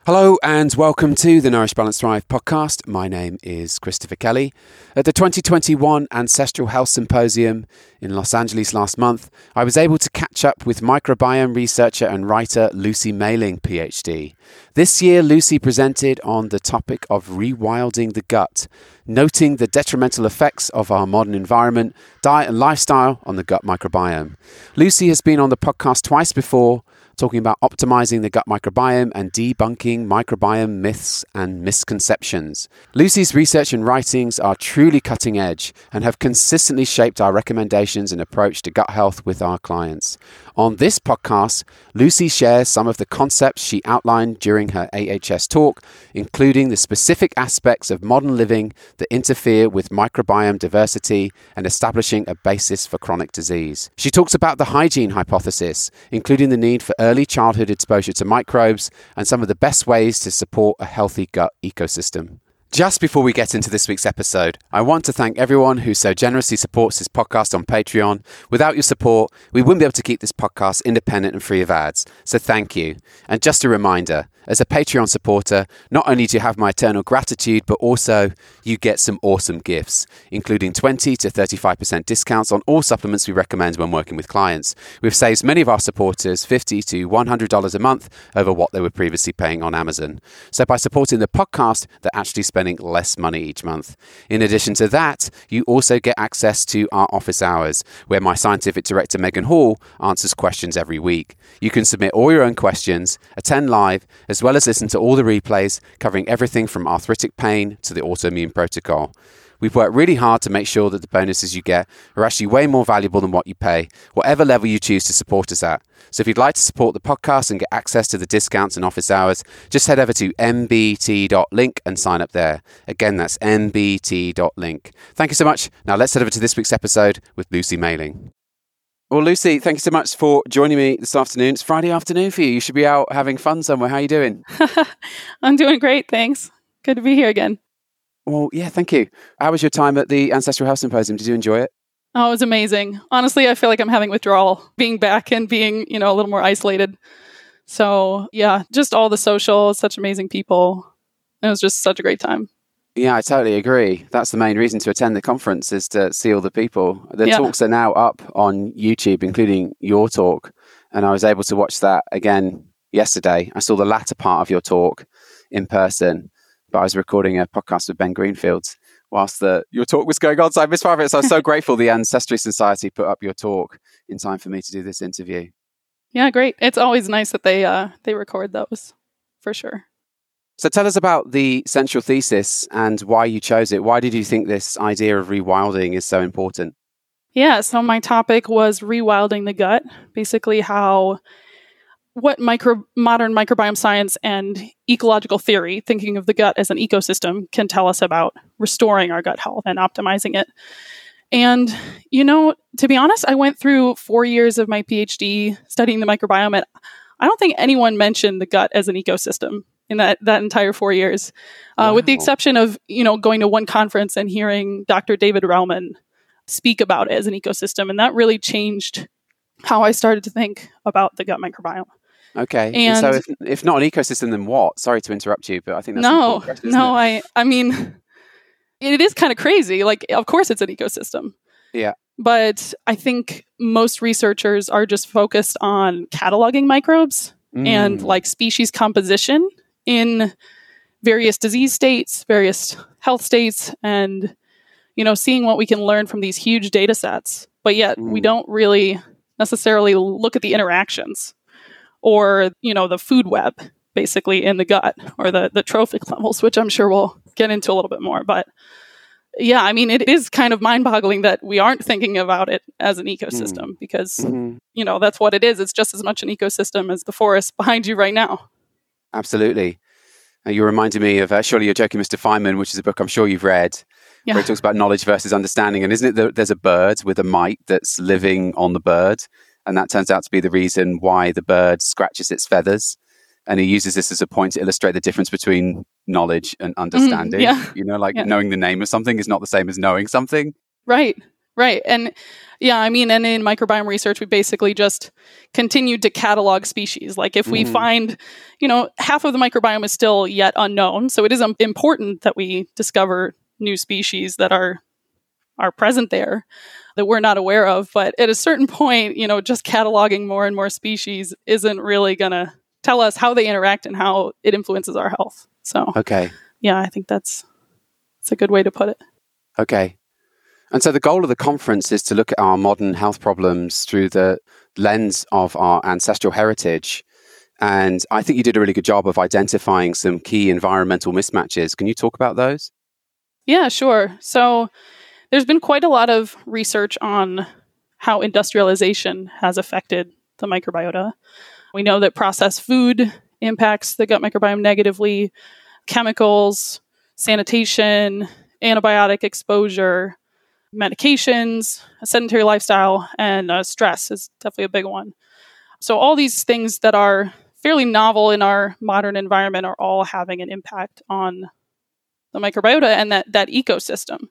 Hello and welcome to the Nourish Balance Thrive podcast. My name is Christopher Kelly. At the 2021 Ancestral Health Symposium in Los Angeles last month, I was able to catch up with microbiome researcher and writer Lucy Mayling, PhD. This year, Lucy presented on the topic of rewilding the gut, noting the detrimental effects of our modern environment, diet and lifestyle on the gut microbiome. Lucy has been on the podcast twice before, talking about optimizing the gut microbiome and debunking microbiome myths and misconceptions. Lucy's research and writings are truly cutting edge and have consistently shaped our recommendations and approach to gut health with our clients. On this podcast, Lucy shares some of the concepts she outlined during her AHS talk, including the specific aspects of modern living that interfere with microbiome diversity and establishing a basis for chronic disease. She talks about the hygiene hypothesis, including the need for early childhood exposure to microbes and some of the best ways to support a healthy gut ecosystem. Just before we get into this week's episode, I want to thank everyone who so generously supports this podcast on Patreon. Without your support, we wouldn't be able to keep this podcast independent and free of ads. So thank you. And just a reminder, as a Patreon supporter, not only do you have my eternal gratitude, but also you get some awesome gifts, including 20 to 35% discounts on all supplements we recommend when working with clients. We've saved many of our supporters $50 to $100 a month over what they were previously paying on Amazon. So by supporting the podcast, they're actually spending less money each month. In addition to that, you also get access to our office hours, where my scientific director, Megan Hall, answers questions every week. You can submit all your own questions, attend live, as well as listen to all the replays covering everything from arthritic pain to the autoimmune protocol. We've worked really hard to make sure that the bonuses you get are actually way more valuable than what you pay, whatever level you choose to support us at. So if you'd like to support the podcast and get access to the discounts and office hours, just head over to mbt.link and sign up there. Again, that's mbt.link. Thank you so much. Now let's head over to this week's episode with Lucy Mayling. Well, Lucy, thank you so much for joining me this afternoon. It's Friday afternoon for you. You should be out having fun somewhere. How are you doing? I'm doing great, thanks. Good to be here again. Well, yeah, thank you. How was your time at the Ancestral Health Symposium? Did you enjoy it? Oh, it was amazing. Honestly, I feel like I'm having withdrawal, being back and being, a little more isolated. So yeah, just all the social, such amazing people. It was just such a great time. Yeah, I totally agree. That's the main reason to attend the conference, is to see all the people. The talks are now up on YouTube, including your talk. And I was able to watch that again yesterday. I saw the latter part of your talk in person, but I was recording a podcast with Ben Greenfield whilst your talk was going on. So I missed part of it. So I was so grateful the Ancestry Society put up your talk in time for me to do this interview. Yeah, great. It's always nice that they record those, for sure. So tell us about the central thesis and why you chose it. Why did you think this idea of rewilding is so important? Yeah, so my topic was rewilding the gut, basically what modern microbiome science and ecological theory, thinking of the gut as an ecosystem, can tell us about restoring our gut health and optimizing it. And, to be honest, I went through 4 years of my PhD studying the microbiome, and I don't think anyone mentioned the gut as an ecosystem in that entire 4 years, Wow. with the exception of, going to one conference and hearing Dr. David Rauman speak about it as an ecosystem. And that really changed how I started to think about the gut microbiome. Okay. And so if not an ecosystem, then what? Sorry to interrupt you, but I think that's I mean, it is kind of crazy. Like, of course it's an ecosystem. Yeah. But I think most researchers are just focused on cataloging microbes and like species composition in various disease states, various health states, and, seeing what we can learn from these huge data sets. But yet we don't really necessarily look at the interactions or, the food web, basically, in the gut, or the trophic levels, which I'm sure we'll get into a little bit more. But yeah, I mean, it is kind of mind-boggling that we aren't thinking about it as an ecosystem because, that's what it is. It's just as much an ecosystem as the forest behind you right now. Absolutely. You reminded me of Surely You're Joking, Mr. Feynman, which is a book I'm sure you've read, where he talks about knowledge versus understanding. And isn't it that there's a bird with a mite that's living on the bird? And that turns out to be the reason why the bird scratches its feathers. And he uses this as a point to illustrate the difference between knowledge and understanding. Knowing the name of something is not the same as knowing something. Right. Right. And yeah, I mean, and in microbiome research, we basically just continued to catalog species. Like if we find, half of the microbiome is still yet unknown. So it is important that we discover new species that are present there that we're not aware of. But at a certain point, just cataloging more and more species isn't really going to tell us how they interact and how it influences our health. So, okay. Yeah, I think that's a good way to put it. Okay. And so the goal of the conference is to look at our modern health problems through the lens of our ancestral heritage. And I think you did a really good job of identifying some key environmental mismatches. Can you talk about those? Yeah, sure. So there's been quite a lot of research on how industrialization has affected the microbiota. We know that processed food impacts the gut microbiome negatively, chemicals, sanitation, antibiotic exposure, medications, a sedentary lifestyle, and stress is definitely a big one. So all these things that are fairly novel in our modern environment are all having an impact on the microbiota and that ecosystem.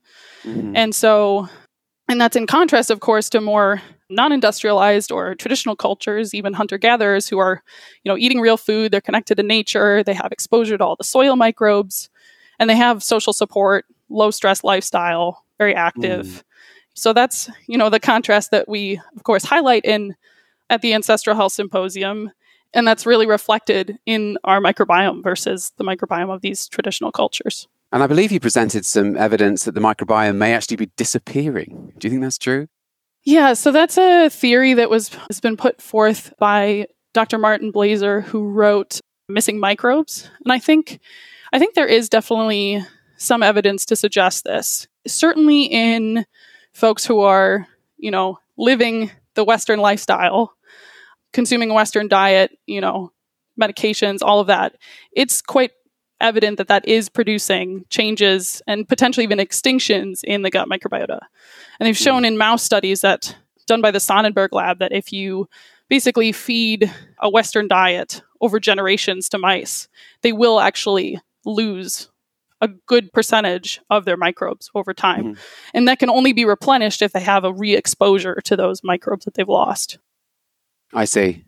And that's in contrast, of course, to more non-industrialized or traditional cultures, even hunter-gatherers who are, eating real food, they're connected to nature, they have exposure to all the soil microbes, and they have social support, low-stress lifestyle, very active. So that's, the contrast that we, of course, highlight at the Ancestral Health Symposium, and that's really reflected in our microbiome versus the microbiome of these traditional cultures. And I believe you presented some evidence that the microbiome may actually be disappearing. Do you think that's true? Yeah, so that's a theory that has been put forth by Dr. Martin Blaser, who wrote Missing Microbes. And I think there is definitely some evidence to suggest this. Certainly in folks who are, living the Western lifestyle, consuming a Western diet, medications, all of that, it's quite evident that is producing changes and potentially even extinctions in the gut microbiota. And they've shown in mouse studies done by the Sonnenberg lab that if you basically feed a Western diet over generations to mice, they will actually lose a good percentage of their microbes over time. And that can only be replenished if they have a re-exposure to those microbes that they've lost. I see.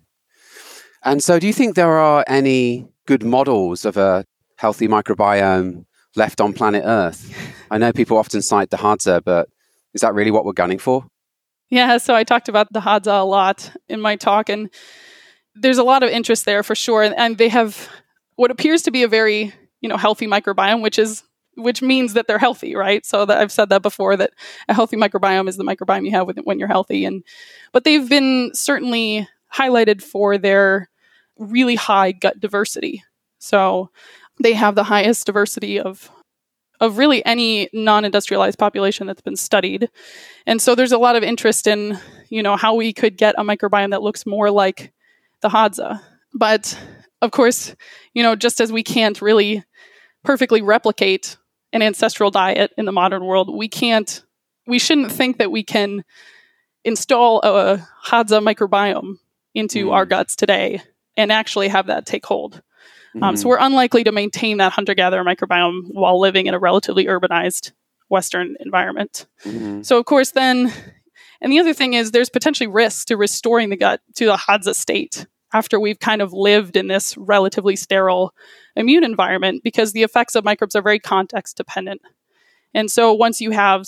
And so do you think there are any good models of a healthy microbiome left on planet Earth? I know people often cite the Hadza, but is that really what we're gunning for? Yeah, so I talked about the Hadza a lot in my talk, and there's a lot of interest there for sure. And they have what appears to be a very, healthy microbiome, which means that they're healthy, right? So I've said that before, that a healthy microbiome is the microbiome you have when you're healthy. But they've been certainly highlighted for their really high gut diversity. So they have the highest diversity of really any non-industrialized population that's been studied. And so there's a lot of interest in, how we could get a microbiome that looks more like the Hadza. But of course, just as we can't really perfectly replicate an ancestral diet in the modern world, we shouldn't think that we can install a Hadza microbiome into our guts today and actually have that take hold. So we're unlikely to maintain that hunter-gatherer microbiome while living in a relatively urbanized Western environment. So of course then, and the other thing is there's potentially risks to restoring the gut to the Hadza state after we've kind of lived in this relatively sterile immune environment, because the effects of microbes are very context dependent. And so once you have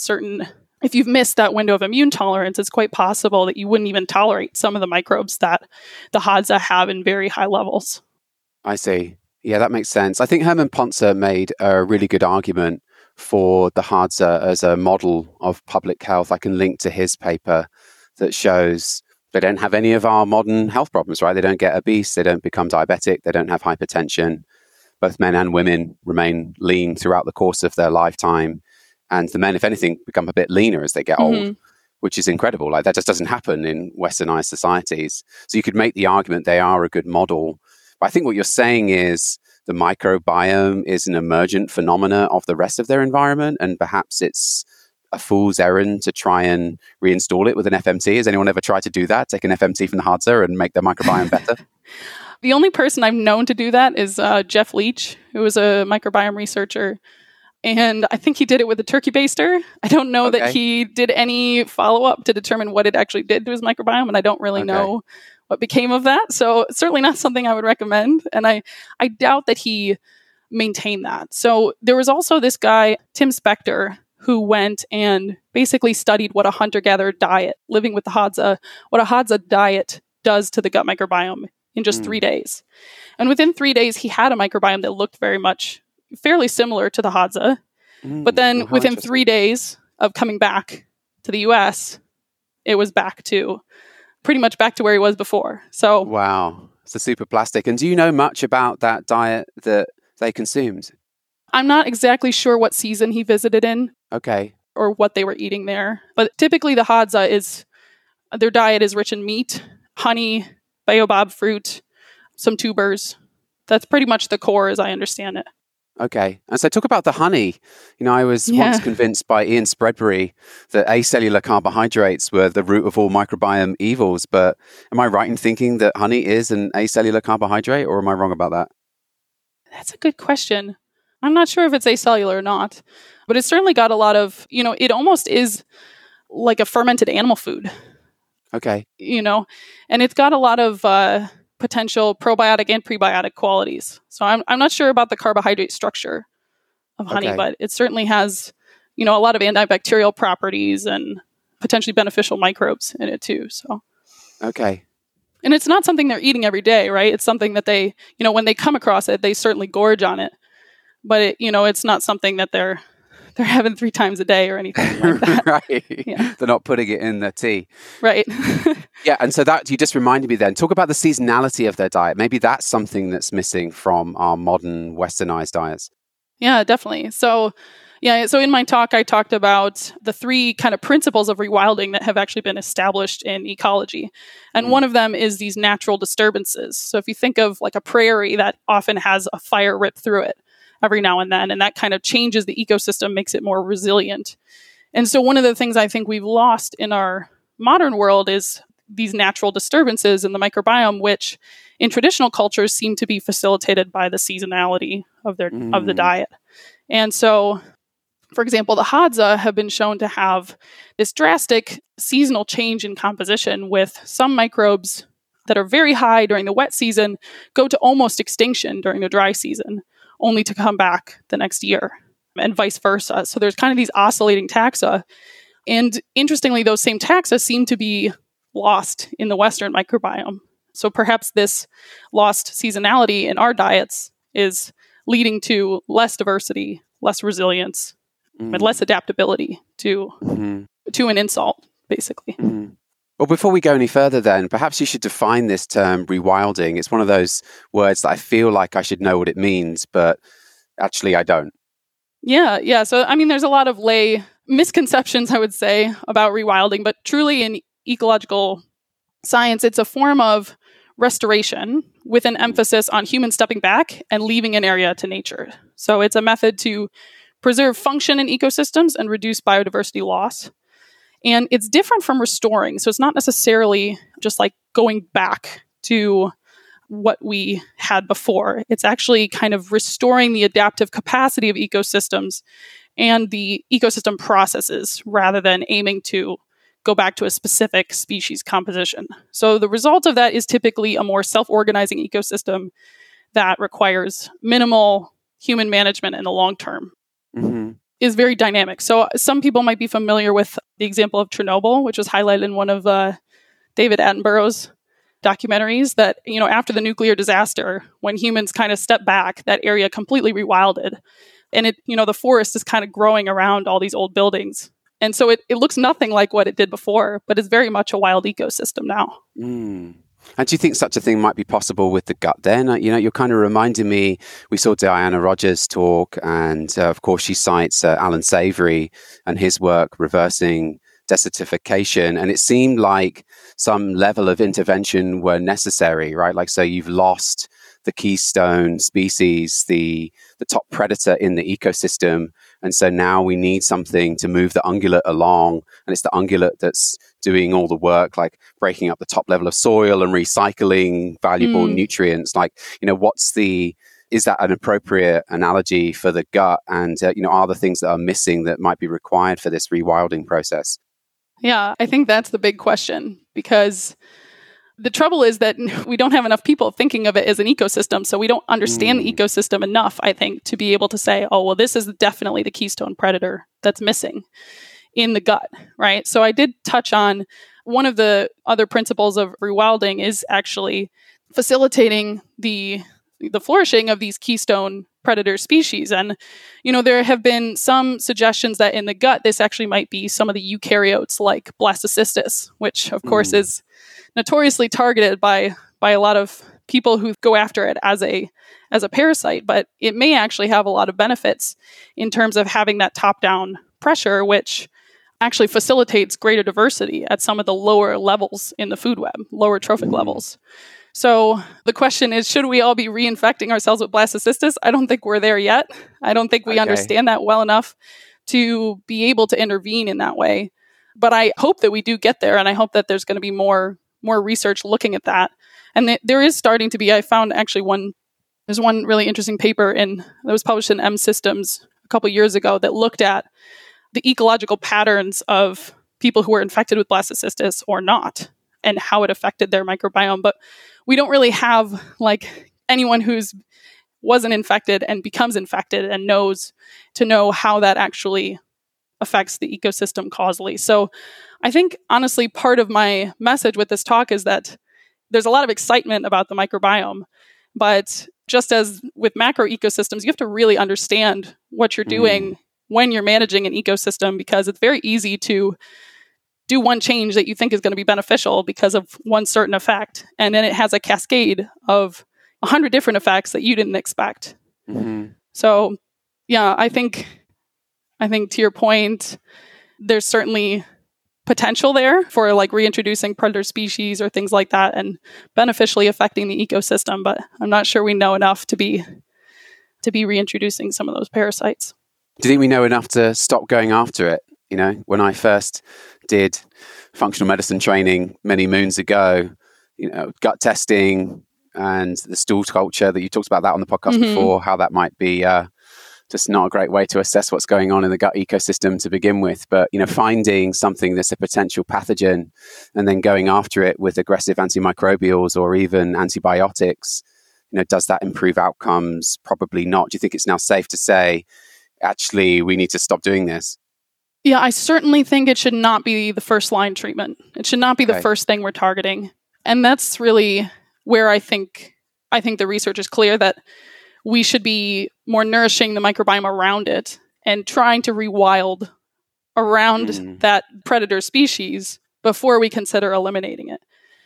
if you've missed that window of immune tolerance, it's quite possible that you wouldn't even tolerate some of the microbes that the Hadza have in very high levels. I see. Yeah, that makes sense. I think Herman Pontzer made a really good argument for the Hadza as a model of public health. I can link to his paper that shows they don't have any of our modern health problems, right? They don't get obese, they don't become diabetic, they don't have hypertension. Both men and women remain lean throughout the course of their lifetime. And the men, if anything, become a bit leaner as they get old, which is incredible. Like that just doesn't happen in westernized societies. So you could make the argument they are a good model. But I think what you're saying is the microbiome is an emergent phenomena of the rest of their environment, and perhaps it's a fool's errand to try and reinstall it with an FMT. Has anyone ever tried to do that? Take an FMT from the Hadza and make their microbiome better? The only person I've known to do that is Jeff Leach, who was a microbiome researcher And I think he did it with a turkey baster. I don't know that he did any follow-up to determine what it actually did to his microbiome, and I don't really know what became of that. So it's certainly not something I would recommend. And I doubt that he maintained that. So there was also this guy, Tim Spector, who went and basically studied what a hunter-gatherer diet, living with the Hadza, what a Hadza diet does to the gut microbiome in just 3 days. And within 3 days, he had a microbiome that looked fairly similar to the Hadza. But then within 3 days of coming back to the US, it was pretty much back to where he was before. So wow, it's a super plastic. And do you know much about that diet that they consumed? I'm not exactly sure what season he visited in. Okay. Or what they were eating there. But typically the Hadza their diet is rich in meat, honey, baobab fruit, some tubers. That's pretty much the core as I understand it. Okay. And so talk about the honey. I was once convinced by Ian Spreadbury that acellular carbohydrates were the root of all microbiome evils. But am I right in thinking that honey is an acellular carbohydrate, or am I wrong about that? That's a good question. I'm not sure if it's acellular or not, but it's certainly got a lot of, it almost is like a fermented animal food. Okay. And it's got a lot of potential probiotic and prebiotic qualities. So I'm not sure about the carbohydrate structure of honey, but it certainly has, a lot of antibacterial properties and potentially beneficial microbes in it too. So. Okay. And it's not something they're eating every day, right? It's something that they, when they come across it, they certainly gorge on it. But it's not something that they're having 3 times a day or anything like that. Right. Yeah. They're not putting it in their tea. Right. Yeah. And so that you just reminded me then, talk about the seasonality of their diet. Maybe that's something that's missing from our modern westernized diets. Yeah, definitely. So in my talk, I talked about the 3 kind of principles of rewilding that have actually been established in ecology. And one of them is these natural disturbances. So if you think of like a prairie that often has a fire rip through it every now and then, and that kind of changes the ecosystem, makes it more resilient. And so one of the things I think we've lost in our modern world is these natural disturbances in the microbiome, which in traditional cultures seem to be facilitated by the seasonality of the diet. And so, for example, the Hadza have been shown to have this drastic seasonal change in composition, with some microbes that are very high during the wet season go to almost extinction during the dry season, only to come back the next year, and vice versa. So there's kind of these oscillating taxa. And interestingly, those same taxa seem to be lost in the Western microbiome. So perhaps this lost seasonality in our diets is leading to less diversity, less resilience, and less adaptability to an insult, basically. Well, before we go any further then, perhaps you should define this term rewilding. It's one of those words that I feel like I should know what it means, but actually I don't. Yeah. So, there's a lot of lay misconceptions, I would say, about rewilding, but truly in ecological science, it's a form of restoration with an emphasis on humans stepping back and leaving an area to nature. So it's a method to preserve function in ecosystems and reduce biodiversity loss. And it's different from restoring. So it's not necessarily just like going back to what we had before. It's actually kind of restoring the adaptive capacity of ecosystems and the ecosystem processes, rather than aiming to go back to a specific species composition. So the result of that is typically a more self-organizing ecosystem that requires minimal human management in the long term. Is very dynamic. So some people might be familiar with the example of Chernobyl, which was highlighted in one of David Attenborough's documentaries, that, after the nuclear disaster, when humans kind of stepped back, that area completely rewilded. And the forest is kind of growing around all these old buildings. And so it looks nothing like what it did before, but it's very much a wild ecosystem now. And do you think such a thing might be possible with the gut then? You're kind of reminding me, we saw Diana Rogers talk, and of course she cites Alan Savory and his work reversing desertification. And it seemed like some level of intervention were necessary, right? Like, so you've lost the keystone species, the top predator in the ecosystem. And so now we need something to move the ungulate along. And it's the ungulate that's doing all the work, like breaking up the top level of soil and recycling valuable nutrients. Like, what's the is that an appropriate analogy for the gut? And, are there things that are missing that might be required for this rewilding process? Yeah, I think that's the big question, because the trouble is that we don't have enough people thinking of it as an ecosystem. So we don't understand the ecosystem enough, I think, to be able to say, oh, well, this is definitely the keystone predator that's missing in the gut, right? So I did touch on one of the other principles of rewilding is actually facilitating the flourishing of these keystone predator species. And, there have been some suggestions that in the gut, this actually might be some of the eukaryotes like Blastocystis, which of course is notoriously targeted by a lot of people who go after it as a parasite, but it may actually have a lot of benefits in terms of having that top-down pressure, which actually facilitates greater diversity at some of the lower levels in the food web, lower trophic levels. So the question is, should we all be reinfecting ourselves with Blastocystis? I don't think we're there yet. I don't think we understand that well enough to be able to intervene in that way. But I hope that we do get there, and I hope that there's going to be more research looking at that. And there is starting to be, I found actually there's one really interesting paper that was published in M Systems a couple years ago that looked at the ecological patterns of people who were infected with Blastocystis or not, and how it affected their microbiome. But we don't really have anyone who's wasn't infected and becomes infected and knows how that actually affects the ecosystem causally. So I think, honestly, part of my message with this talk is that there's a lot of excitement about the microbiome, but just as with macro ecosystems, you have to really understand what you're doing when you're managing an ecosystem, because it's very easy to do one change that you think is going to be beneficial because of one certain effect, and then it has a cascade of 100 different effects that you didn't expect. So, yeah, I think to your point, there's certainly potential there for reintroducing predator species or things like that and beneficially affecting the ecosystem, but I'm not sure we know enough to be reintroducing some of those parasites. Do you think we know enough to stop going after it? When I first did functional medicine training many moons ago, gut testing and the stool culture that you talked about that on the podcast before, how that might be just not a great way to assess what's going on in the gut ecosystem to begin with. But, finding something that's a potential pathogen and then going after it with aggressive antimicrobials or even antibiotics, does that improve outcomes? Probably not. Do you think it's now safe to say, actually, we need to stop doing this? Yeah, I certainly think it should not be the first line treatment. It should not be the first thing we're targeting. And that's really where I think the research is clear that we should be more nourishing the microbiome around it and trying to rewild around that predator species before we consider eliminating it.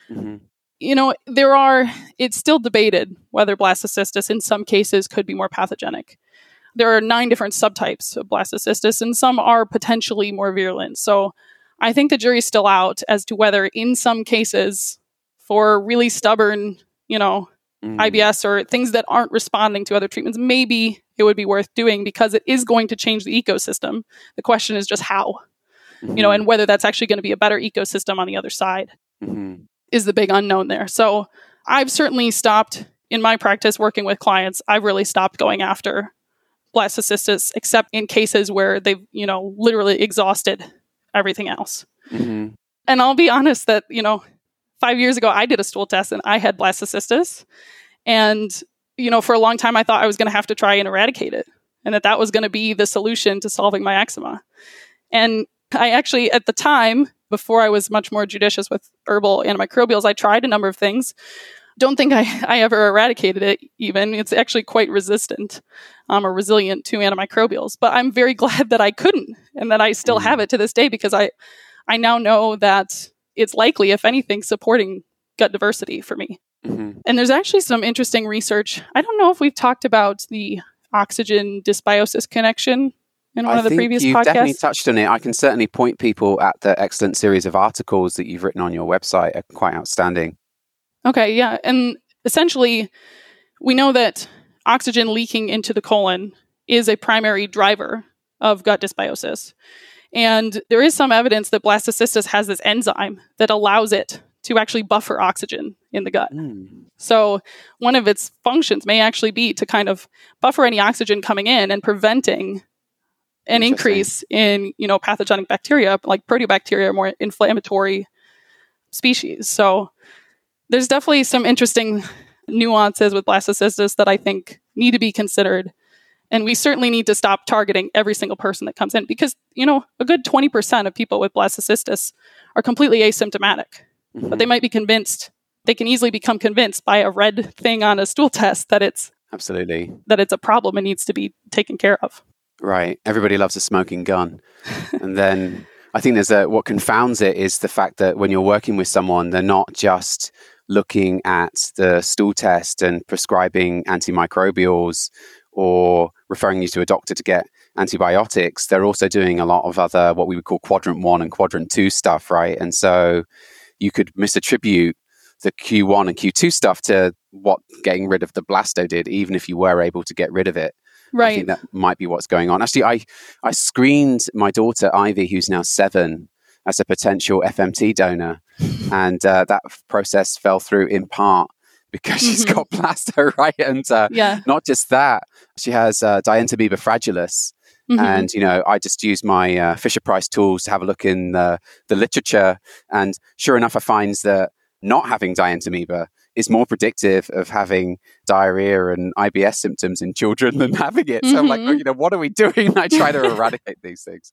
It's still debated whether Blastocystis in some cases could be more pathogenic. There are 9 different subtypes of Blastocystis, and some are potentially more virulent. So I think the jury's still out as to whether in some cases for really stubborn, IBS or things that aren't responding to other treatments, maybe it would be worth doing because it is going to change the ecosystem. The question is just how, and whether that's actually going to be a better ecosystem on the other side is the big unknown there. So I've certainly stopped in my practice working with clients. I've really stopped going after Blastocystis, except in cases where they've, literally exhausted everything else. And I'll be honest that, 5 years ago, I did a stool test and I had Blastocystis. And, for a long time, I thought I was going to have to try and eradicate it and that was going to be the solution to solving my eczema. And I actually, at the time, before I was much more judicious with herbal antimicrobials, I tried a number of things. Don't think I ever eradicated it even. It's actually quite resistant or resilient to antimicrobials. But I'm very glad that I couldn't and that I still have it to this day because I now know that it's likely, if anything, supporting gut diversity for me. And there's actually some interesting research. I don't know if we've talked about the oxygen dysbiosis connection in one of the previous podcasts. You've definitely touched on it. I can certainly point people at the excellent series of articles that you've written on your website. Are quite outstanding. Okay, yeah. And essentially, we know that oxygen leaking into the colon is a primary driver of gut dysbiosis. And there is some evidence that Blastocystis has this enzyme that allows it to actually buffer oxygen in the gut. Mm. So one of its functions may actually be to kind of buffer any oxygen coming in and preventing an increase in, pathogenic bacteria, like proteobacteria, more inflammatory species. So there's definitely some interesting nuances with blastocystis that I think need to be considered. And we certainly need to stop targeting every single person that comes in because, a good 20% of people with blastocystis are completely asymptomatic, but they might be convinced, they can easily become convinced by a red thing on a stool test that it's a problem and needs to be taken care of. Right. Everybody loves a smoking gun. And then I think what confounds it is the fact that when you're working with someone, they're not just looking at the stool test and prescribing antimicrobials or referring you to a doctor to get antibiotics. They're also doing a lot of other, what we would call quadrant 1 and quadrant 2 stuff, right? And so you could misattribute the Q1 and Q2 stuff to what getting rid of the blasto did, even if you were able to get rid of it. Right. I think that might be what's going on. Actually, I screened my daughter, Ivy, who's now 7, as a potential FMT donor. And that process fell through in part because she's got blasto, right? And not just that, she has Dientamoeba fragilis. And, I just used my Fisher-Price tools to have a look in the literature. And sure enough, I find that not having Dientamoeba is more predictive of having diarrhea and IBS symptoms in children than having it. So I'm like, what are we doing? I try to eradicate these things.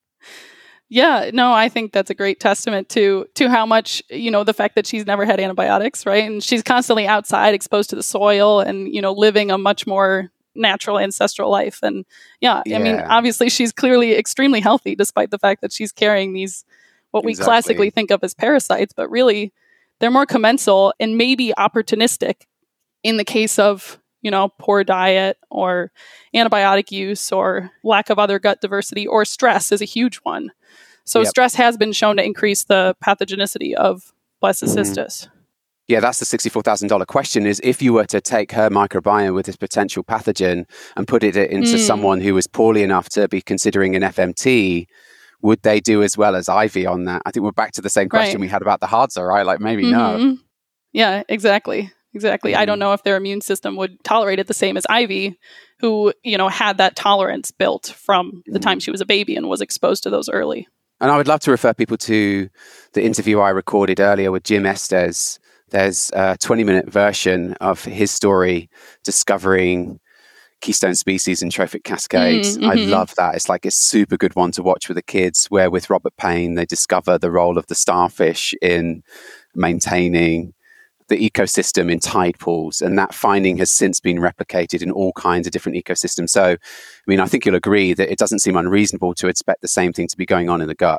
Yeah, no, I think that's a great testament to how much, the fact that she's never had antibiotics, right? And she's constantly outside, exposed to the soil and, living a much more natural ancestral life. And I mean, obviously she's clearly extremely healthy despite the fact that she's carrying these, what we classically think of as parasites, but really they're more commensal and maybe opportunistic in the case of, poor diet or antibiotic use or lack of other gut diversity, or stress is a huge one. So stress has been shown to increase the pathogenicity of blastocystis. Yeah, that's the $64,000 question is if you were to take her microbiome with this potential pathogen and put it into someone who was poorly enough to be considering an FMT, would they do as well as Ivy on that? I think we're back to the same question we had about the Hadza, right? Like maybe no. Yeah, exactly. I don't know if their immune system would tolerate it the same as Ivy, who, had that tolerance built from the time she was a baby and was exposed to those early. And I would love to refer people to the interview I recorded earlier with Jim Estes. There's a 20-minute version of his story discovering keystone species in trophic cascades. I love that. It's like a super good one to watch with the kids, where with Robert Payne, they discover the role of the starfish in maintaining the ecosystem in tide pools. And that finding has since been replicated in all kinds of different ecosystems. So, I mean, I think you'll agree that it doesn't seem unreasonable to expect the same thing to be going on in the gut.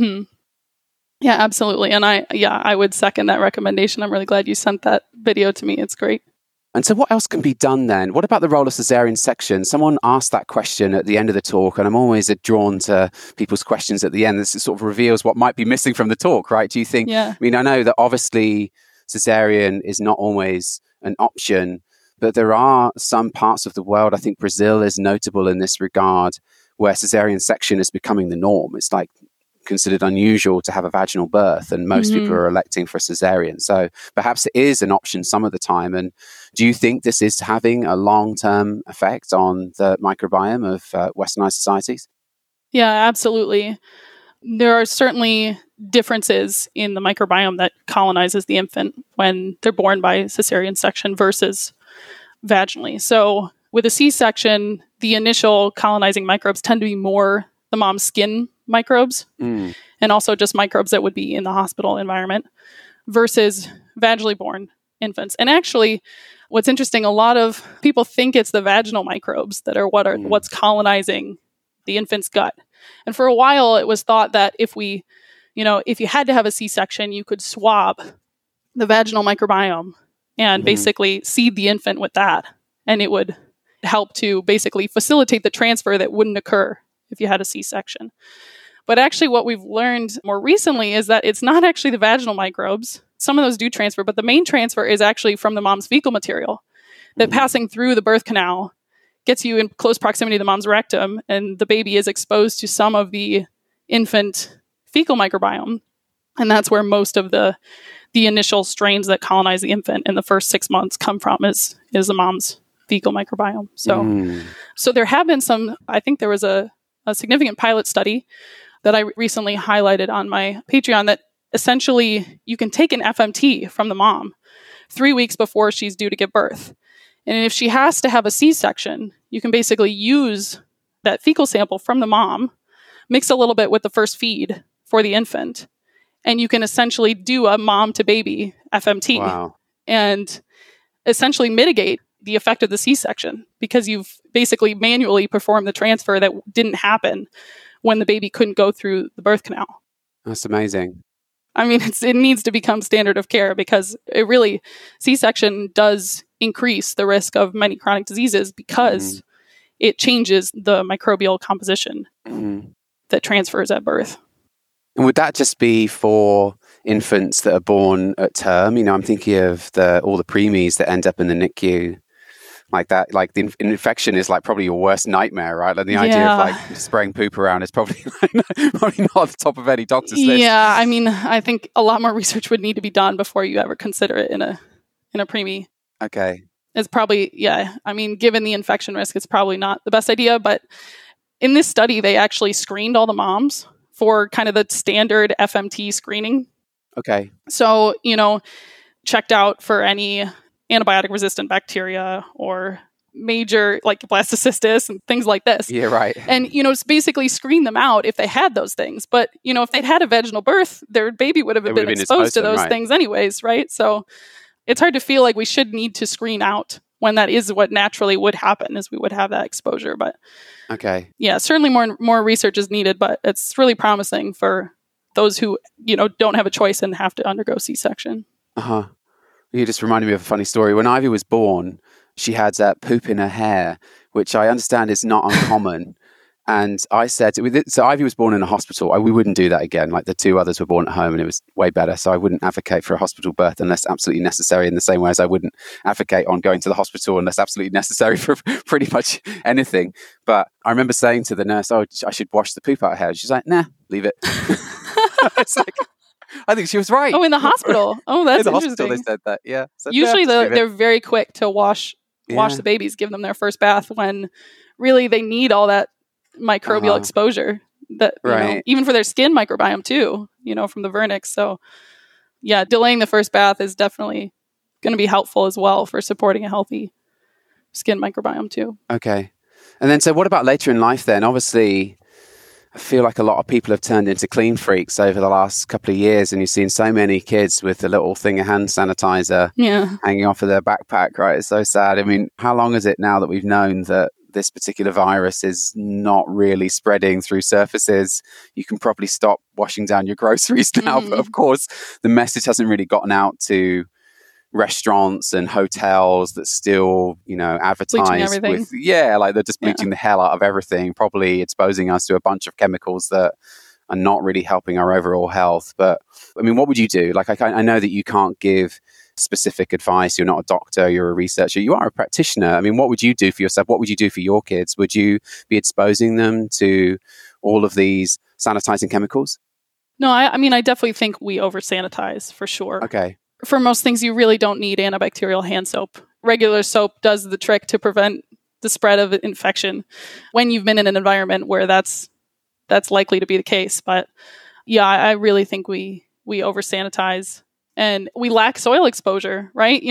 Yeah, absolutely. And I would second that recommendation. I'm really glad you sent that video to me. It's great. And so what else can be done then? What about the role of cesarean section? Someone asked that question at the end of the talk, and I'm always drawn to people's questions at the end. This sort of reveals what might be missing from the talk, right? Do you think, I mean, I know that obviously cesarean is not always an option, but there are some parts of the world, I think Brazil is notable in this regard, where cesarean section is becoming the norm. It's like considered unusual to have a vaginal birth, and most people are electing for cesarean. So perhaps it is an option some of the time. And do you think this is having a long-term effect on the microbiome of westernized societies? Yeah, absolutely. There are certainly differences in the microbiome that colonizes the infant when they're born by cesarean section versus vaginally. So with a C-section, the initial colonizing microbes tend to be more the mom's skin microbes and also just microbes that would be in the hospital environment versus vaginally born infants. And actually, what's interesting, a lot of people think it's the vaginal microbes that are what's colonizing the infant's gut. And for a while, it was thought that if you had to have a C-section, you could swab the vaginal microbiome and basically seed the infant with that. And it would help to basically facilitate the transfer that wouldn't occur if you had a C-section. But actually what we've learned more recently is that it's not actually the vaginal microbes. Some of those do transfer, but the main transfer is actually from the mom's fecal material that passing through the birth canal gets you in close proximity to the mom's rectum, and the baby is exposed to some of the infant fecal microbiome. And that's where most of the the initial strains that colonize the infant in the first 6 months come from is the mom's fecal microbiome. So there have been some, I think there was a significant pilot study that I recently highlighted on my Patreon that essentially you can take an FMT from the mom 3 weeks before she's due to give birth. And if she has to have a C-section, you can basically use that fecal sample from the mom, mix a little bit with the first feed for the infant, and you can essentially do a mom to baby FMT. Wow. And essentially mitigate the effect of the C-section because you've basically manually performed the transfer that didn't happen when the baby couldn't go through the birth canal. That's amazing. I mean, it needs to become standard of care because it really, C-section does increase the risk of many chronic diseases because it changes the microbial composition that transfers at birth. And would that just be for infants that are born at term? You know, I'm thinking of all the preemies that end up in the NICU like that. Like the infection is like probably your worst nightmare, right? Like the idea of like spraying poop around is probably probably not at the top of any doctor's list. Yeah, I mean, I think a lot more research would need to be done before you ever consider it in a preemie. Okay. It's probably, I mean, given the infection risk, it's probably not the best idea. But in this study, they actually screened all the moms for kind of the standard FMT screening. Okay. So, checked out for any antibiotic resistant bacteria or major like blastocystis and things like this. Yeah, right. And, it's basically screen them out if they had those things. But, if they'd had a vaginal birth, their baby would have been exposed to those things anyways, right? So it's hard to feel like we should need to screen out when that is what naturally would happen, is we would have that exposure. But okay. Yeah, certainly more research is needed, but it's really promising for those who, don't have a choice and have to undergo C-section. Uh-huh. You just reminded me of a funny story. When Ivy was born, she had poop in her hair, which I understand is not uncommon. And I said, so Ivy was born in a hospital. We wouldn't do that again. Like the two others were born at home and it was way better. So I wouldn't advocate for a hospital birth unless absolutely necessary, in the same way as I wouldn't advocate on going to the hospital unless absolutely necessary for pretty much anything. But I remember saying to the nurse, I should wash the poop out of her. She's like, nah, leave it. It's like, I think she was right. Oh, in the hospital. Oh, that's in the interesting. hospital they said that, yeah. So, usually they're very quick to wash the babies, give them their first bath when really they need all that microbial exposure that even for their skin microbiome too, from the vernix. So yeah, delaying the first bath is definitely going to be helpful as well for supporting a healthy skin microbiome too. Okay. And then so what about later in life then? Obviously I feel like a lot of people have turned into clean freaks over the last couple of years, and you've seen so many kids with a little thing of hand sanitizer hanging off of their backpack, right? It's so sad. I mean, how long is it now that we've known that this particular virus is not really spreading through surfaces? You can probably stop washing down your groceries now, but of course the message hasn't really gotten out to restaurants and hotels that still, advertise with, like they're just bleaching the hell out of everything, probably exposing us to a bunch of chemicals that are not really helping our overall health. But I mean, what would you do? Like, I know that you can't give specific advice. You're not a doctor, you're a researcher, you are a practitioner. I mean, what would you do for yourself? What would you do for your kids? Would you be exposing them to all of these sanitizing chemicals? No, I mean, I definitely think we over sanitize for sure. Okay. For most things, you really don't need antibacterial hand soap. Regular soap does the trick to prevent the spread of infection when you've been in an environment where that's likely to be the case. But yeah, I really think we over sanitize and we lack soil exposure, right?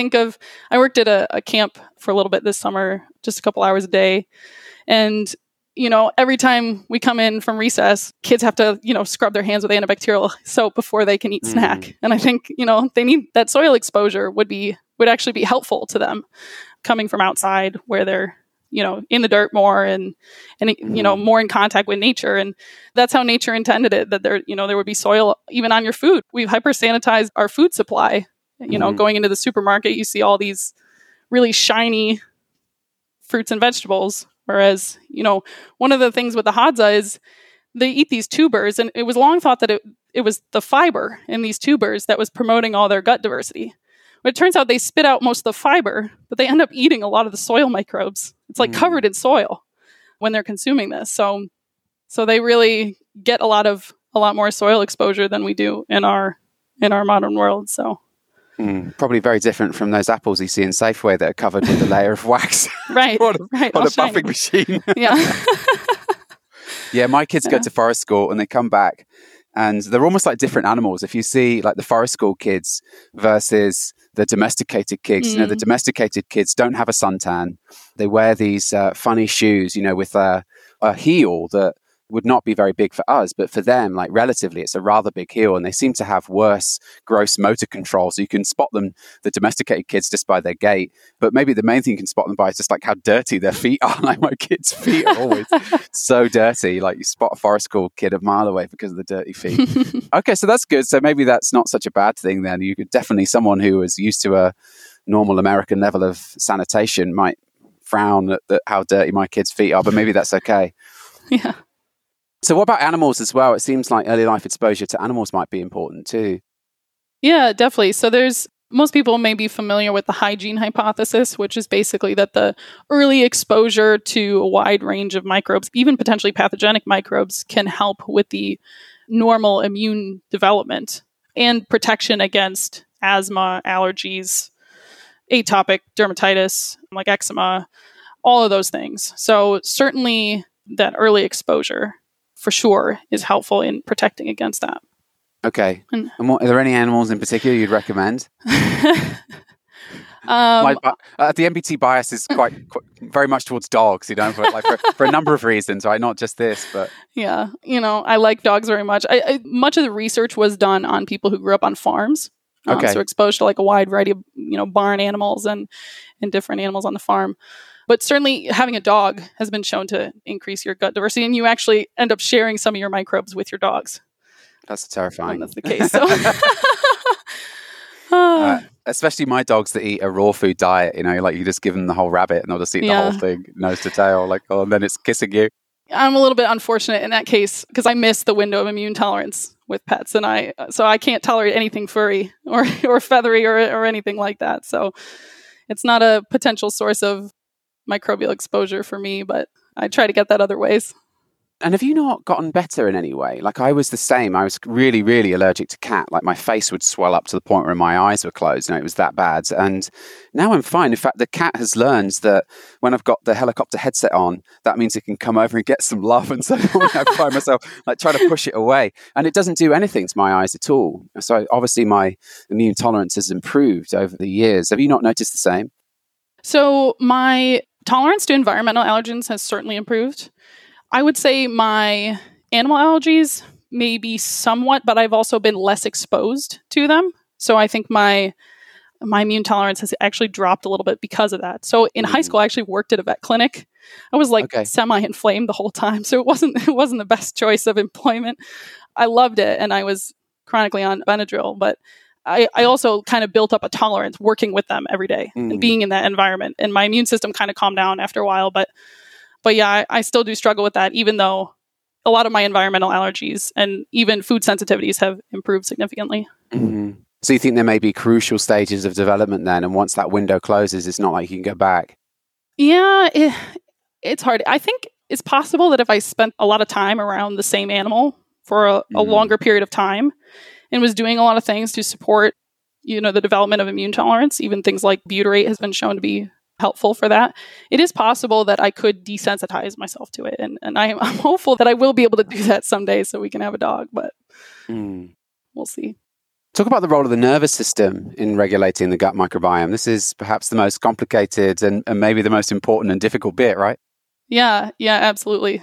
I worked at a camp for a little bit this summer, just a couple hours a day. And every time we come in from recess, kids have to, scrub their hands with antibacterial soap before they can eat snack. And I think, they need that soil exposure would actually be helpful to them coming from outside where they're, in the dirt more and more in contact with nature. And that's how nature intended it, that there would be soil even on your food. We've hyper sanitized our food supply. Going into the supermarket, you see all these really shiny fruits and vegetables. Whereas, one of the things with the Hadza is they eat these tubers, and it was long thought that it was the fiber in these tubers that was promoting all their gut diversity. But it turns out they spit out most of the fiber, but they end up eating a lot of the soil microbes. It's like covered in soil when they're consuming this. So they really get a lot more soil exposure than we do in our in our modern world. So probably very different from those apples you see in Safeway that are covered with a layer of wax. Right. What right. a buffing machine. Yeah. Yeah, my kids go to forest school and they come back and they're almost like different animals. If you see like the forest school kids versus the domesticated kids, the domesticated kids don't have a suntan. They wear these funny shoes, with a heel that would not be very big for us, but for them, like relatively, it's a rather big heel, and they seem to have worse gross motor control. So you can spot them, the domesticated kids, just by their gait. But maybe the main thing you can spot them by is just like how dirty their feet are. Like my kids' feet are always so dirty. Like you spot a forest school kid a mile away because of the dirty feet. Okay, so that's good. So maybe that's not such a bad thing then. You could definitely, someone who is used to a normal American level of sanitation might frown at how dirty my kids' feet are, but maybe that's okay. Yeah. So what about animals as well? It seems like early life exposure to animals might be important too. Yeah, definitely. So most people may be familiar with the hygiene hypothesis, which is basically that the early exposure to a wide range of microbes, even potentially pathogenic microbes, can help with the normal immune development and protection against asthma, allergies, atopic dermatitis, like eczema, all of those things. So certainly that early exposure for sure is helpful in protecting against that. Okay. And are there any animals in particular you'd recommend? The MBT bias is quite very much towards dogs, for a number of reasons, right? Not just this, but... Yeah. I like dogs very much. Much of the research was done on people who grew up on farms. So exposed to like a wide variety of, barn animals and different animals on the farm. But certainly having a dog has been shown to increase your gut diversity, and you actually end up sharing some of your microbes with your dogs. That's terrifying. When that's the case. So. Especially my dogs that eat a raw food diet, like you just give them the whole rabbit and they'll just eat the whole thing, nose to tail, and then it's kissing you. I'm a little bit unfortunate in that case because I miss the window of immune tolerance with pets, and I can't tolerate anything furry or feathery or anything like that. So it's not a potential source of microbial exposure for me, but I try to get that other ways. And have you not gotten better in any way? Like I was the same. I was really, really allergic to cat. Like my face would swell up to the point where my eyes were closed. It was that bad. And now I'm fine. In fact, the cat has learned that when I've got the helicopter headset on, that means it can come over and get some love. And so I find myself trying to push it away. And it doesn't do anything to my eyes at all. So obviously my immune tolerance has improved over the years. Have you not noticed the same? So my tolerance to environmental allergens has certainly improved. I would say my animal allergies maybe somewhat, but I've also been less exposed to them. So I think my immune tolerance has actually dropped a little bit because of that. So in high school, I actually worked at a vet clinic. I was semi-inflamed the whole time. So it wasn't the best choice of employment. I loved it, and I was chronically on Benadryl, but I also kind of built up a tolerance working with them every day and being in that environment. And my immune system kind of calmed down after a while, but yeah, I still do struggle with that, even though a lot of my environmental allergies and even food sensitivities have improved significantly. Mm-hmm. So you think there may be crucial stages of development then, and once that window closes, it's not like you can go back? Yeah, it's hard. I think it's possible that if I spent a lot of time around the same animal for a longer period of time and was doing a lot of things to support, the development of immune tolerance, even things like butyrate has been shown to be helpful for that. It is possible that I could desensitize myself to it. And I'm hopeful that I will be able to do that someday so we can have a dog, but we'll see. Talk about the role of the nervous system in regulating the gut microbiome. This is perhaps the most complicated and maybe the most important and difficult bit, right? Yeah, absolutely.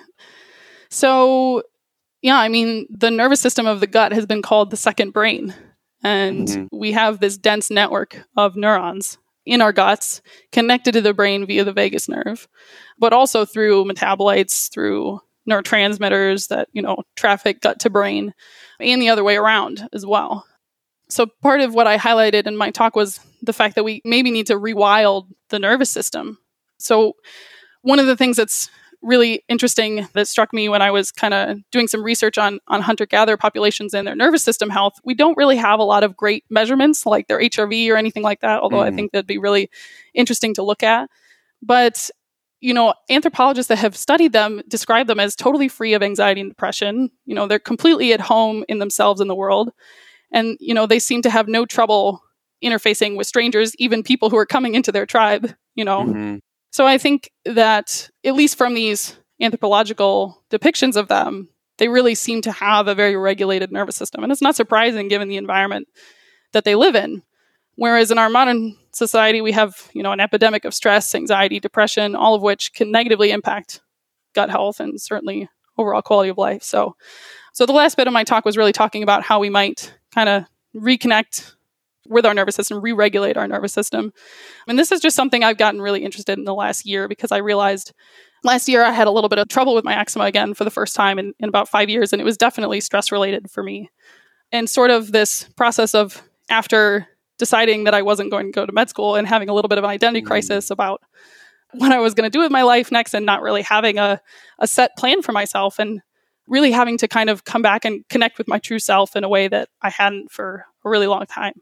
So, the nervous system of the gut has been called the second brain. And we have this dense network of neurons in our guts, connected to the brain via the vagus nerve, but also through metabolites, through neurotransmitters that, traffic gut to brain, and the other way around as well. So part of what I highlighted in my talk was the fact that we maybe need to rewild the nervous system. So one of the things that's really interesting that struck me when I was kind of doing some research on hunter-gatherer populations and their nervous system health, we don't really have a lot of great measurements like their HRV or anything like that, although I think that'd be really interesting to look at. But, anthropologists that have studied them describe them as totally free of anxiety and depression. They're completely at home in themselves in the world. And, they seem to have no trouble interfacing with strangers, even people who are coming into their tribe, Mm-hmm. So I think that, at least from these anthropological depictions of them, they really seem to have a very regulated nervous system. And it's not surprising given the environment that they live in. Whereas in our modern society, we have, an epidemic of stress, anxiety, depression, all of which can negatively impact gut health and certainly overall quality of life. So the last bit of my talk was really talking about how we might kind of reconnect with our nervous system, re-regulate our nervous system. And this is just something I've gotten really interested in the last year, because I realized last year I had a little bit of trouble with my eczema again for the first time in about 5 years, and it was definitely stress-related for me. And sort of this process of, after deciding that I wasn't going to go to med school and having a little bit of an identity crisis about what I was going to do with my life next, and not really having a set plan for myself, and really having to kind of come back and connect with my true self in a way that I hadn't for a really long time.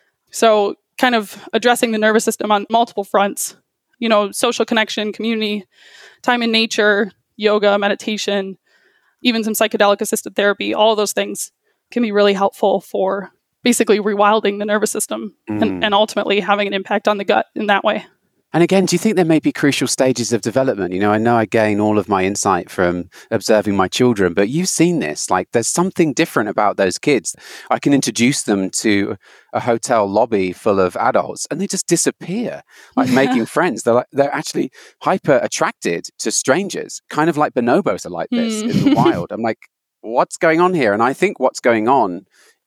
So kind of addressing the nervous system on multiple fronts, social connection, community, time in nature, yoga, meditation, even some psychedelic assisted therapy, all of those things can be really helpful for basically rewilding the nervous system and ultimately having an impact on the gut in that way. And again, do you think there may be crucial stages of development? I know I gain all of my insight from observing my children, but you've seen this. Like, there's something different about those kids. I can introduce them to a hotel lobby full of adults and they just disappear, like making friends. They're actually hyper attracted to strangers, kind of like bonobos are like this in the wild. I'm like, what's going on here? And I think what's going on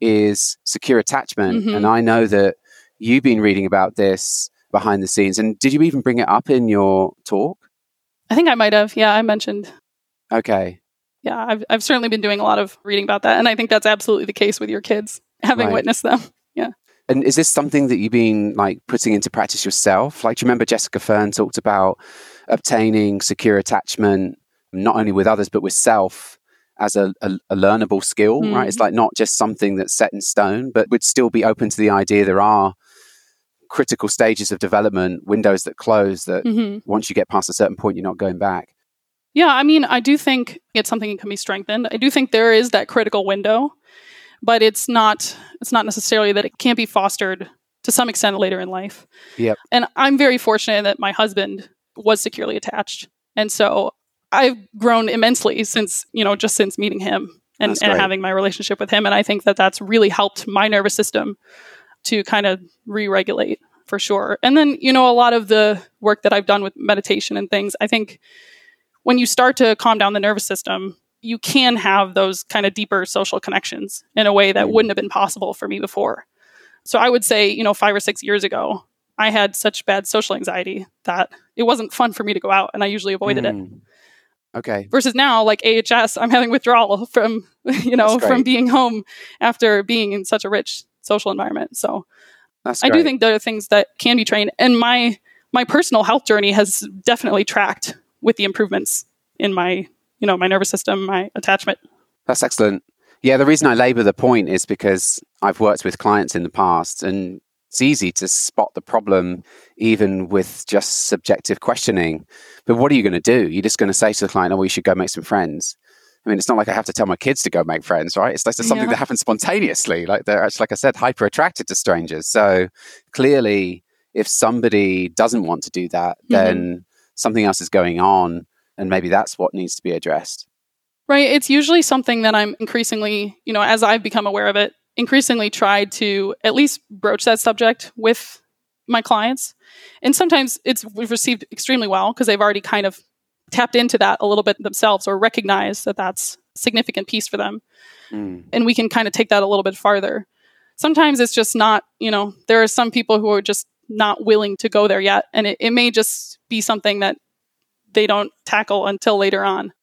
is secure attachment. And I know that you've been reading about this behind the scenes. And did you even bring it up in your talk? I think I might have. Yeah, I mentioned. Okay. Yeah, I've certainly been doing a lot of reading about that. And I think that's absolutely the case with your kids, having witnessed them. Yeah. And is this something that you've been putting into practice yourself? Do you remember Jessica Fern talked about obtaining secure attachment, not only with others, but with self as a learnable skill, right? It's not just something that's set in stone, but would still be open to the idea there are critical stages of development, windows that close, that once you get past a certain point, you're not going back. Yeah, I mean, I do think it's something that can be strengthened. I do think there is that critical window, but it's not necessarily that it can't be fostered to some extent later in life. Yep. And I'm very fortunate that my husband was securely attached. And so I've grown immensely since meeting him and having my relationship with him. And I think that that's really helped my nervous system to kind of re-regulate for sure. And then, a lot of the work that I've done with meditation and things, I think when you start to calm down the nervous system, you can have those kind of deeper social connections in a way that wouldn't have been possible for me before. So I would say, 5 or 6 years ago, I had such bad social anxiety that it wasn't fun for me to go out, and I usually avoided it. Okay. Versus now, like AHS, I'm having withdrawal from, from being home after being in such a rich social environment. So I do think there are things that can be trained. And my personal health journey has definitely tracked with the improvements in my, my nervous system, my attachment. That's excellent. Yeah, the reason I labor the point is because I've worked with clients in the past, and it's easy to spot the problem even with just subjective questioning. But what are you going to do? You're just going to say to the client, we should go make some friends. I mean, it's not like I have to tell my kids to go make friends, right? It's just something that happens spontaneously. Like, they're actually, like I said, hyper attracted to strangers. So clearly, if somebody doesn't want to do that, then something else is going on. And maybe that's what needs to be addressed. Right. It's usually something that I'm increasingly, as I've become aware of it, increasingly tried to at least broach that subject with my clients. And sometimes it's received extremely well because they've already kind of tapped into that a little bit themselves, or recognize that that's a significant piece for them. And we can kind of take that a little bit farther. Sometimes it's just not, there are some people who are just not willing to go there yet. And it may just be something that they don't tackle until later on.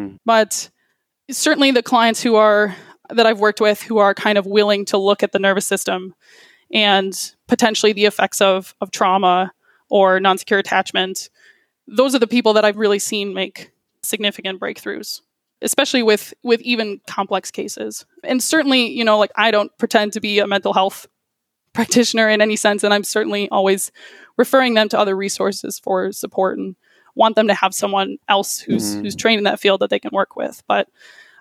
But certainly the clients that I've worked with who are kind of willing to look at the nervous system and potentially the effects of trauma or non-secure attachment, those are the people that I've really seen make significant breakthroughs, especially with even complex cases. And certainly, I don't pretend to be a mental health practitioner in any sense, and I'm certainly always referring them to other resources for support and want them to have someone else who's trained in that field that they can work with. But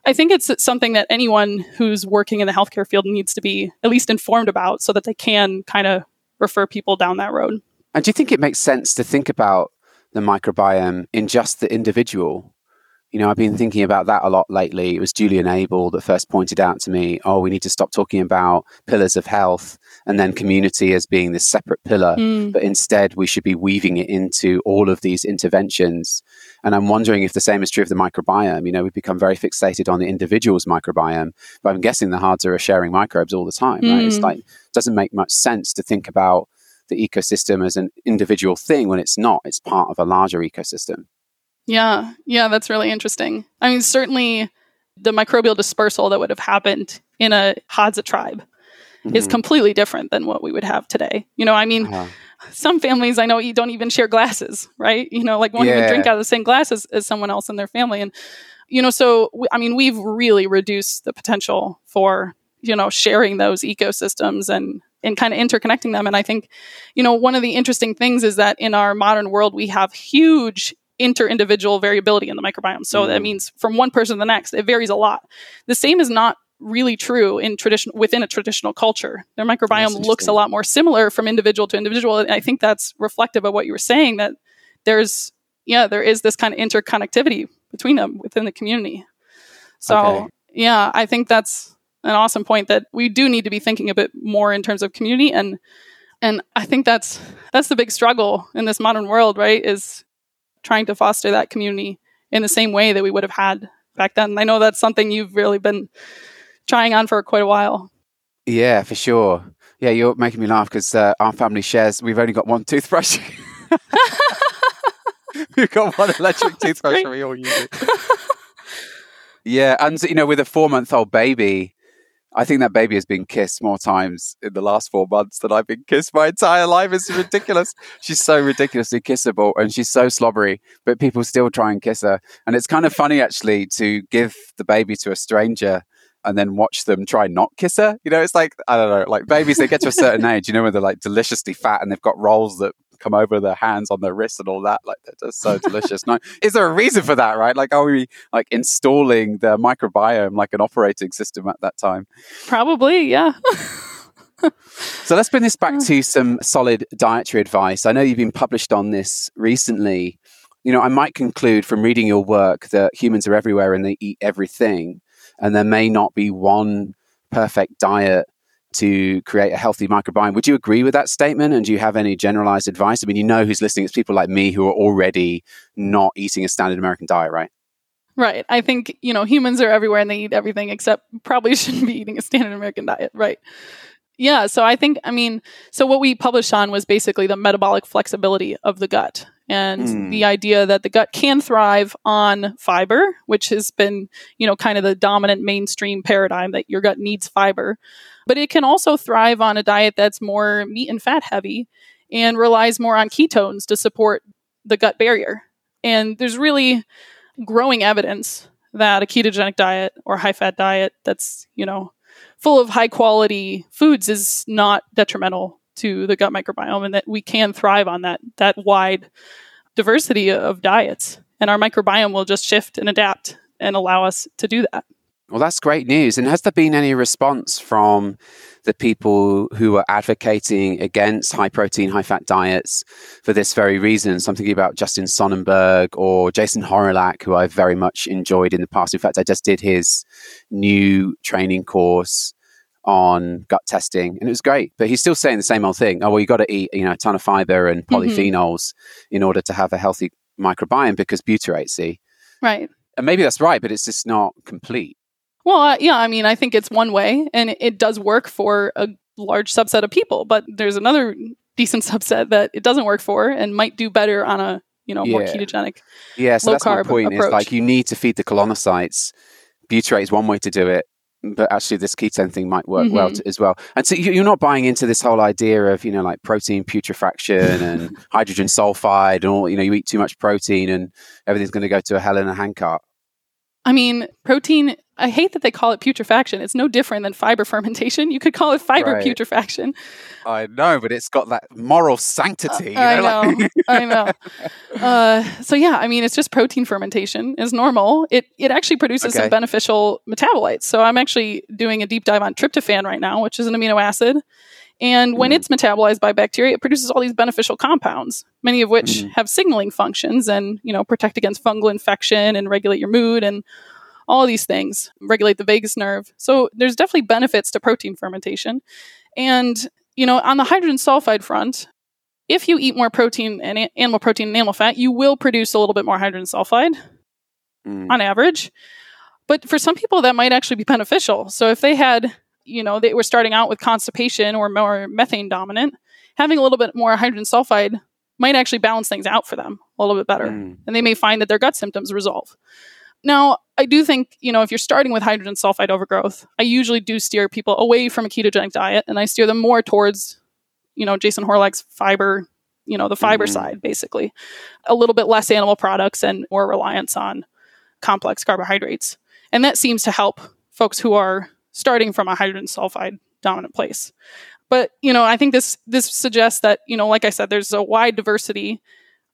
I think it's something that anyone who's working in the healthcare field needs to be at least informed about so that they can kind of refer people down that road. And do you think it makes sense to think about the microbiome in just the individual? You know, I've been thinking about that a lot lately. It was Julian Abel that first pointed out to me, we need to stop talking about pillars of health and then community as being this separate pillar, but instead we should be weaving it into all of these interventions. And I'm wondering if the same is true of the microbiome. You know, we've become very fixated on the individual's microbiome, but I'm guessing the Hards are sharing microbes all the time, right? It's like, it doesn't make much sense to think about the ecosystem as an individual thing when it's not. It's part of a larger ecosystem. Yeah, that's really interesting. I mean, certainly the microbial dispersal that would have happened in a Hadza tribe is completely different than what we would have today. You know, I mean, some families I know don't even share glasses, right? You know, like won't even drink out of the same glass as someone else in their family. And, you know, so, we've really reduced the potential for, you know, sharing those ecosystems and kind of interconnecting them. And I think, you know, one of the interesting things is that in our modern world, we have huge inter-individual variability in the microbiome. So that means from one person to the next, it varies a lot. The same is not really true within a traditional culture. Their microbiome looks a lot more similar from individual to individual. And I think that's reflective of what you were saying, that there is this kind of interconnectivity between them within the community. So I think that's an awesome point, that we do need to be thinking a bit more in terms of community. And I think that's the big struggle in this modern world, right? Is trying to foster that community in the same way that we would have had back then. I know that's something you've really been trying on for quite a while. Yeah, for sure. Yeah, you're making me laugh because our family shares, we've only got one toothbrush. We've got one electric toothbrush and we all use it. Yeah, and you know, with a 4-month-old baby, I think that baby has been kissed more times in the last 4 months than I've been kissed my entire life. It's ridiculous. She's so ridiculously kissable and she's so slobbery, but people still try and kiss her. And it's kind of funny, actually, to give the baby to a stranger and then watch them try not kiss her. You know, it's like, I don't know, like babies, they get to a certain age, you know, when they're like deliciously fat and they've got rolls that come over their hands on their wrists and all that. Like, they're just so delicious. No, is there a reason for that, right? Like, are we like installing the microbiome like an operating system at that time? Probably, yeah. So let's bring this back to some solid dietary advice. I know you've been published on this recently. You know, I might conclude from reading your work that humans are everywhere and they eat everything, and there may not be one perfect diet to create a healthy microbiome. Would you agree with that statement? And do you have any generalized advice? I mean, you know who's listening. It's people like me who are already not eating a standard American diet, right? Right. I think, you know, humans are everywhere and they eat everything, except probably shouldn't be eating a standard American diet. Right. Yeah. So I think, so what we published on was basically the metabolic flexibility of the gut and the idea that the gut can thrive on fiber, which has been, you know, kind of the dominant mainstream paradigm that your gut needs fiber. But it can also thrive on a diet that's more meat and fat heavy and relies more on ketones to support the gut barrier. And there's really growing evidence that a ketogenic diet or high fat diet that's, you know, full of high quality foods is not detrimental to the gut microbiome, and that we can thrive on that wide diversity of diets. And our microbiome will just shift and adapt and allow us to do that. Well, that's great news. And has there been any response from the people who are advocating against high protein, high fat diets for this very reason? So I'm thinking about Justin Sonnenberg or Jason Horolak, who I've very much enjoyed in the past. In fact, I just did his new training course on gut testing and it was great, but he's still saying the same old thing. Oh, well, you got to eat, you know, a ton of fiber and polyphenols in order to have a healthy microbiome because butyrate, see? Right. And maybe that's right, but it's just not complete. Well, yeah, I mean, I think it's one way and it does work for a large subset of people, but there's another decent subset that it doesn't work for and might do better on a, you know, more ketogenic, so low that's my carb point. approach. Is like you need to feed the colonocytes. Butyrate is one way to do it, but actually this ketone thing might work well as well. And so you're not buying into this whole idea of, you know, like protein putrefaction and hydrogen sulfide and all, you know, you eat too much protein and everything's going to go to a hell in a handcart. I mean, protein, I hate that they call it putrefaction. It's no different than fiber fermentation. You could call it fiber Right. putrefaction. I know, but it's got that moral sanctity. I know. So yeah, I mean, it's just protein fermentation is normal. It actually produces some beneficial metabolites. So I'm actually doing a deep dive on tryptophan right now, which is an amino acid. And when it's metabolized by bacteria, it produces all these beneficial compounds, many of which have signaling functions and, protect against fungal infection and regulate your mood and all of these things, regulate the vagus nerve. So there's definitely benefits to protein fermentation. And, on the hydrogen sulfide front, if you eat more protein and animal fat, you will produce a little bit more hydrogen sulfide on average. But for some people, that might actually be beneficial. So if they had, they were starting out with constipation or more methane dominant, having a little bit more hydrogen sulfide might actually balance things out for them a little bit better. And they may find that their gut symptoms resolve. Now, I do think, if you're starting with hydrogen sulfide overgrowth, I usually do steer people away from a ketogenic diet, and I steer them more towards, Jason Horlak's fiber, the fiber side, basically. A little bit less animal products and more reliance on complex carbohydrates. And that seems to help folks who are starting from a hydrogen sulfide dominant place. But, I think this suggests that, like I said, there's a wide diversity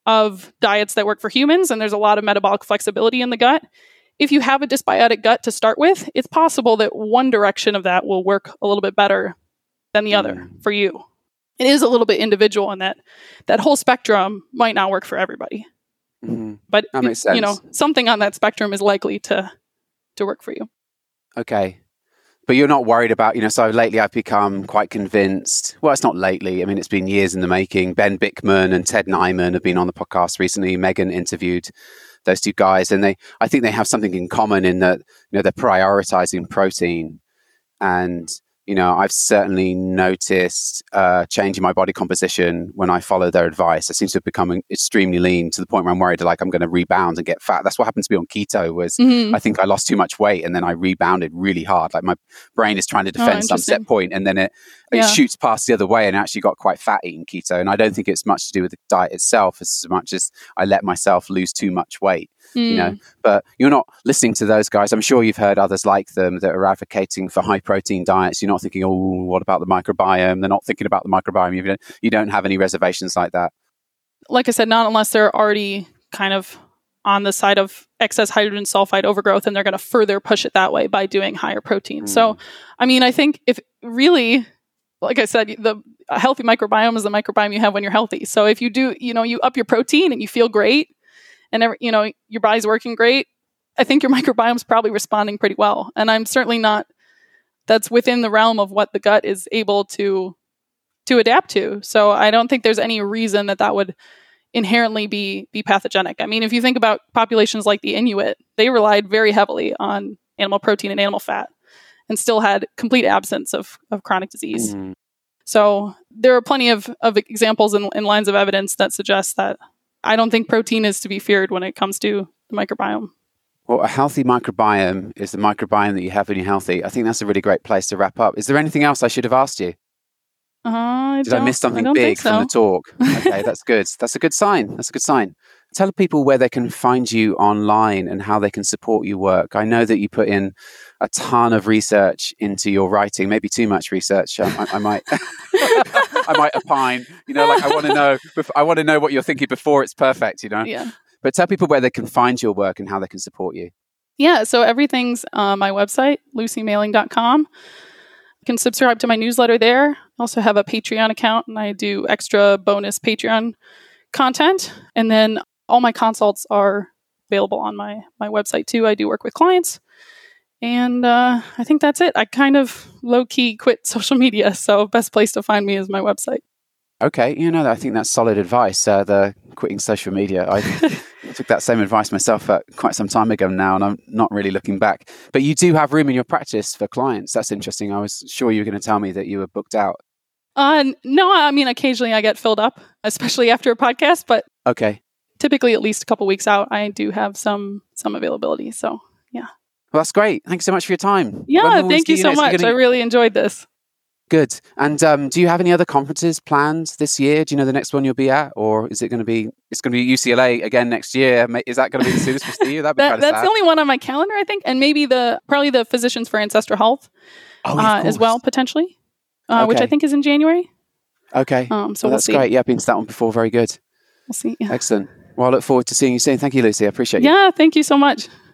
of diets that work for humans, and there's a lot of metabolic flexibility in the gut. If you have a dysbiotic gut to start with, it's possible that one direction of that will work a little bit better than the other for you. It is a little bit individual in that whole spectrum might not work for everybody. But that makes sense. Something on that spectrum is likely to work for you. Okay. But you're not worried about, so lately I've become quite convinced. Well, it's not lately. I mean, it's been years in the making. Ben Bickman and Ted Nyman have been on the podcast recently. Megan interviewed those two guys, and I think they have something in common in that, they're prioritizing protein. And, I've certainly noticed change in my body composition when I follow their advice. I seem to have become extremely lean to the point where I'm worried I'm going to rebound and get fat. That's what happened to me on keto was I think I lost too much weight and then I rebounded really hard. Like my brain is trying to defend some set point and then it shoots past the other way and actually got quite fat eating keto. And I don't think it's much to do with the diet itself as much as I let myself lose too much weight. But you're not listening to those guys. I'm sure you've heard others like them that are advocating for high protein diets. You're not thinking, oh, what about the microbiome? They're not thinking about the microbiome. You don't have any reservations like that. Like I said, not unless they're already kind of on the side of excess hydrogen sulfide overgrowth and they're going to further push it that way by doing higher protein. So, I mean, I think if really, like I said, a healthy microbiome is the microbiome you have when you're healthy. So if you do, you up your protein and you feel great, and your body's working great, I think your microbiome's probably responding pretty well. And I'm certainly not, that's within the realm of what the gut is able to adapt to. So I don't think there's any reason that would inherently be pathogenic. I mean, if you think about populations like the Inuit, they relied very heavily on animal protein and animal fat and still had complete absence of chronic disease. So there are plenty of examples and lines of evidence that suggest that I don't think protein is to be feared when it comes to the microbiome. Well, a healthy microbiome is the microbiome that you have when you're healthy. I think that's a really great place to wrap up. Is there anything else I should have asked you? Did I miss something big from the talk? Okay, that's good. That's a good sign. Tell people where they can find you online and how they can support your work. I know that you put in a ton of research into your writing, maybe too much research. I might I might opine, I want to know what you're thinking before it's perfect, Yeah. But tell people where they can find your work and how they can support you. Yeah, so everything's on my website, lucymailing.com. You can subscribe to my newsletter there. I also have a Patreon account and I do extra bonus Patreon content. And then all my consults are available on my website too. I do work with clients. And I think that's it. I kind of low-key quit social media, so best place to find me is my website. Okay, I think that's solid advice, the quitting social media. I took that same advice myself quite some time ago now, and I'm not really looking back. But you do have room in your practice for clients. That's interesting. I was sure you were going to tell me that you were booked out. No, I mean, occasionally I get filled up, especially after a podcast, but okay. Typically at least a couple weeks out, I do have some availability, so yeah. Well, that's great. Thanks so much for your time. Yeah, thank you so much. I really enjoyed this. Good. And do you have any other conferences planned this year? Do you know the next one you'll be at, or is it going to be? It's going to be UCLA again next year. Is that going to be the soonest we'll see you? That's the only one on my calendar, I think, and maybe probably the Physicians for Ancestral Health as well, potentially, which I think is in January. Okay. So that's great. Yeah, I've been to that one before. Very good. We'll see. Yeah. Excellent. Well, I look forward to seeing you soon. Thank you, Lucy. I appreciate you. Yeah, thank you so much.